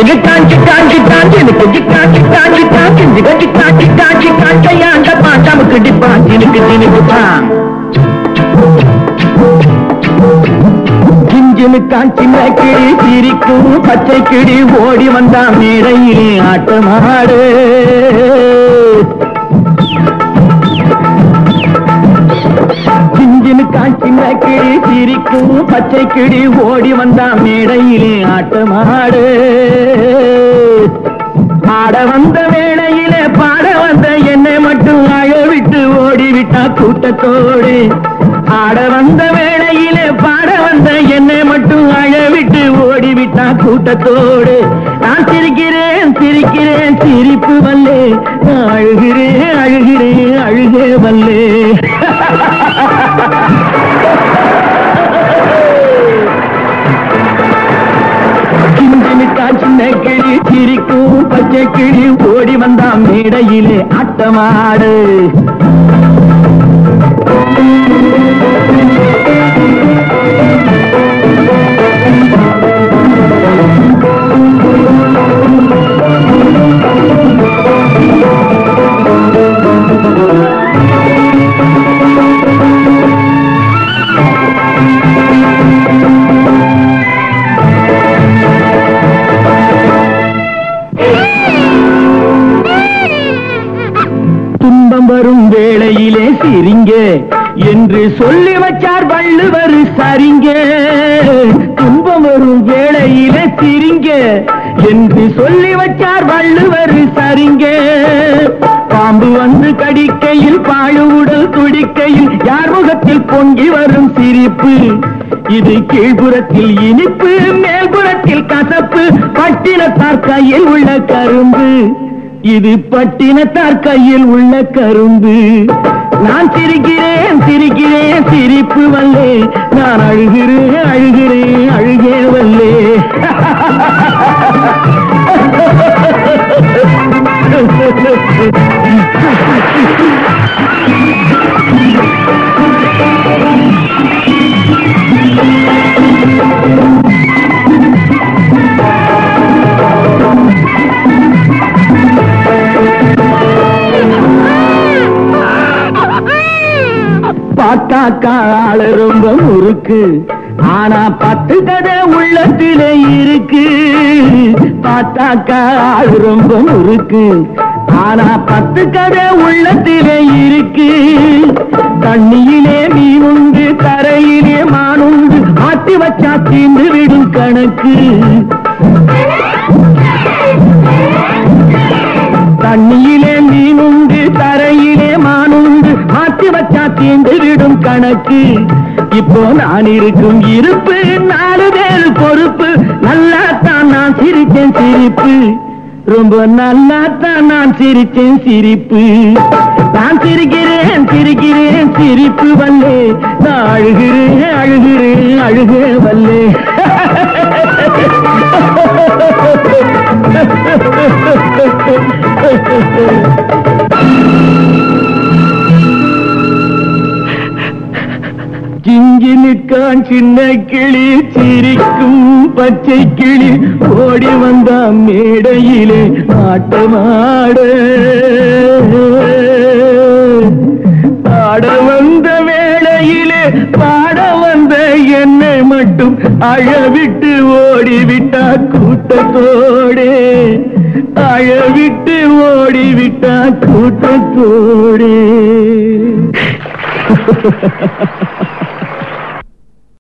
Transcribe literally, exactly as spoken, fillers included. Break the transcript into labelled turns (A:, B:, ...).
A: சிட்டான் சிட்டான் சிட்டான் எனக்கு சிட்டான் சிட்டான் சிட்டான் சிஞ்சுக சிட்டான் சிட்டான் சிட்டான் கையாண்ட பாட்டாமுக்கு டிப்பான் தினுக்கு தினுக்குப்பான் சிஞ்சினுக்கான் சின்ன கிளி சிரிக்கும் பச்சை கிளி ஓடி வந்தான் மேடையிலே ஆட்டமாடு சிஞ்சினுக்கான் சின்ன கிளி சிரிக்கும் பச்சை கிளி ஓடி வந்தான் மேடையிலே ஆட்டமாடு ஆட வந்த வேளையிலே பாட வந்த என்னை மட்டும் அழவிட்டு ஓடிவிட்டா கூட்டத்தோடு ஆட வந்த வேளையிலே பாட வந்த என்னை மட்டும் அழவிட்டு ஓடிவிட்டா கூட்டத்தோடு நான் சிரிக்கிறேன் சிரிக்கிறேன் சிரிப்பு வல்லே நான் அழுகிறேன் அழுகிறேன் அழுகே வல்லே சின்ன கிளி சிரிக்கும் பச்சை கிளி ஓடி வந்தான் மேடையிலே ஆட்டமாடு வரும் வேளையிலே சிரிங்க என்று சொல்லி வச்சார் வள்ளுவர் சரிங்க துன்பம் வரும் வேளையிலே சிரிங்க என்று சொல்லி வச்சார் வள்ளுவர் சரிங்க பாம்பு வந்து கடிக்கையில் பாழு உடல் துடிக்கையில் யார் முகத்தில் பொங்கி வரும் சிரிப்பு இது கீழ்புறத்தில் இனிப்பு மேல்புறத்தில் கசப்பு பட்டினத்தார் கையில் உள்ள கரும்பு இது பட்டினத்தார் கையில் உள்ள கரும்பு நான் சிரிக்கிறேன் சிரிக்கிறேன் சிரிப்பு வல்லே நான் அழுகிறேன் அழுகிறேன் அழுகே வல்லே பார்த்தாக்கா ஆளு ரொம்ப முறுக்கு ஆனா பத்து கதை உள்ளத்திலே இருக்கு பார்த்தாக்கா ஆளு ரொம்ப முறுக்கு ஆனா பத்து கதை உள்ளத்திலே இருக்கு தண்ணியிலே மீன் உண்டு தரையிலே மானுண்டு ஆட்டி வச்சா தீண்டு விடும் கணக்கு தண்ணியிலே மீன் உண்டு தரையிலே மானுண்டு ஆட்டி வச்சா தீண்டு விடும் கணக்கு இப்போ நான் இருக்கும் இருப்பு நாலு பேர் பொறுப்பு நல்லாத்தான் நான் சிரிச்சேன் சிரிப்பு ரொம்ப நல்லாத்தான் நான் சிரிச்சேன் சிரிப்பு நான் சிரிக்கிறேன் சிரிக்கிறேன் சிரிப்பு வல்லே நான் அழுகிறேன் அழுகிறேன் அழுகே வல்லே சிஞ்சினுக்கான் சின்ன கிளி சிரிக்கும் பச்சை கிளி ஓடி வந்தான் மேடையிலே ஆட்டமாட ஆட வந்த வேளையிலே பாட வந்த என்னை மட்டும் அழவிட்டு ஓடிவிட்டா கூட்டத்தோடே அழவிட்டு ஓடிவிட்டா கூட்டத்தோடே